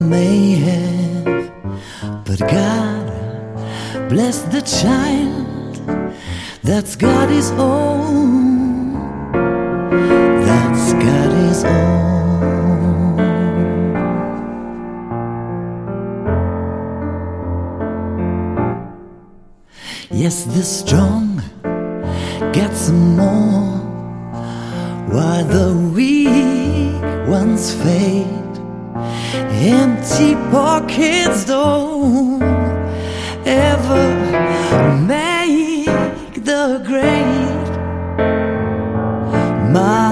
may have, but God bless the child that's got his own, that's got his own. Yes, the strong get some more, while the weak ones fade. Empty pockets don't ever make the great.